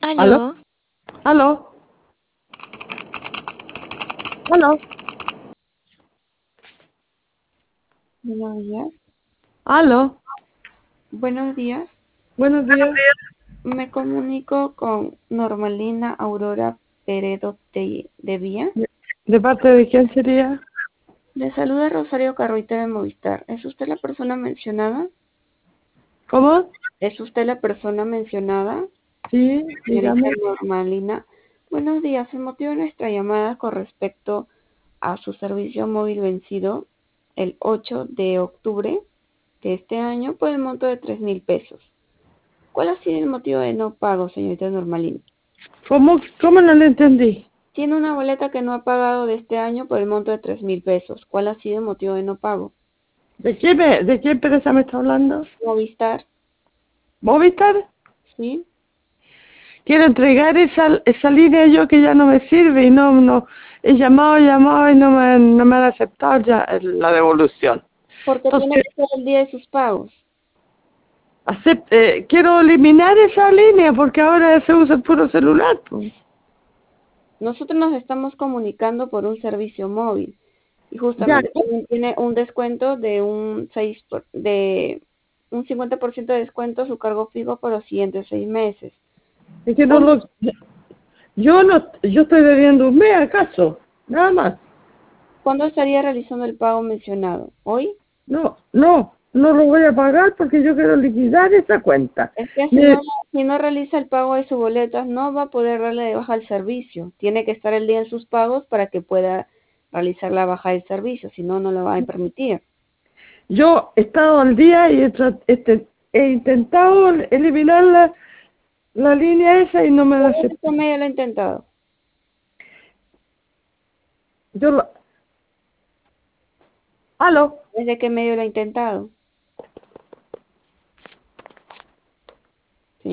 ¿Aló? Aló, ¿Aló? ¿Aló? Buenos días. ¿Aló? Buenos días. Buenos días. Me comunico con Normalina Aurora Peredo de Vía. ¿De parte de quién sería? Le saluda Rosario Carruita de Movistar. ¿Es usted la persona mencionada? ¿Cómo? ¿Es usted la persona mencionada? Sí, Señorita dígame. Normalina. Buenos días. El motivo de nuestra llamada con respecto a su servicio móvil vencido el 8 de octubre de este año por el monto de 3.000 pesos. ¿Cuál ha sido el motivo de no pago, señorita Normalina? ¿Cómo no le entendí? Tiene una boleta que no ha pagado de este año por el monto de 3.000 pesos. ¿Cuál ha sido el motivo de no pago? ¿De qué empresa me está hablando? Movistar, ¿Movistar? ¿sí? Quiero entregar esa línea yo que ya no me sirve y no, he llamado y no me han aceptado ya la devolución. Porque tiene Entonces, que ser el día de sus pagos. quiero eliminar esa línea porque ahora se usa el puro celular, pues. Nosotros nos estamos comunicando por un servicio móvil y Ya, justamente también tiene un descuento de de un 50% de descuento su cargo fijo por los siguientes 6 meses. es que ¿Cuándo, yo estoy debiendo un mes acaso, nada más. cuándo estaría realizando el pago mencionado? ¿Hoy? No lo voy a pagar porque yo quiero liquidar esa cuenta. Es que Me- si no realiza el pago de su boleta, no va a poder darle de baja el servicio. Tiene que estar el día en sus pagos para que pueda realizar la baja del servicio, si no, no lo va a permitir. yo he estado al día y he intentado eliminar la línea esa y no me la ¿Cuál es acepta. este medio lo ha intentado? Yo lo, ¿Aló? ¿Desde qué medio lo ha intentado?